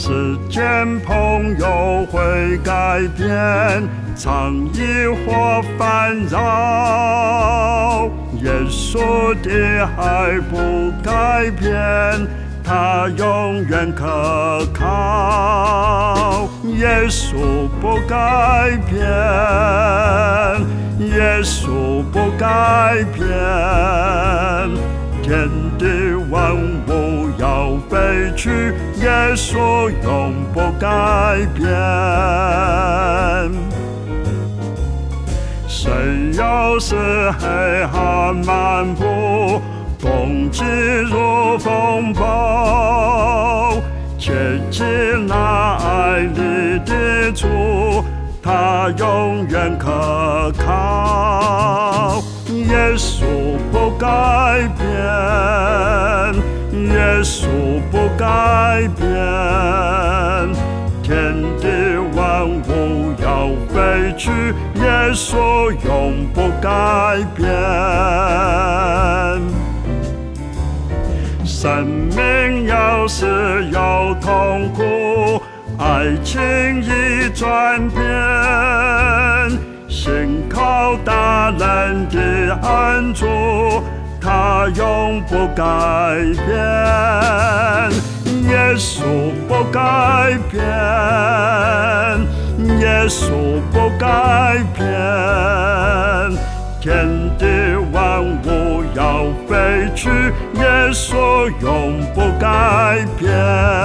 世间朋友会改变，常疑或烦扰，耶稣的爱不改变，他永远可靠。耶稣不改变，耶稣不改变，天地万物要废去，耶稣永不改变。谁要是黑暗漫步，攻击如风暴，切记那爱你的主，他永远可靠。耶稣不改变，耶稣不改变，天地万物要废去，耶稣永不改变。生命要是有痛苦，爱情已转变，信靠大能的恩主，他永不改变。耶稣不改变，耶稣不改变，天地万物要废去，耶稣永不改变。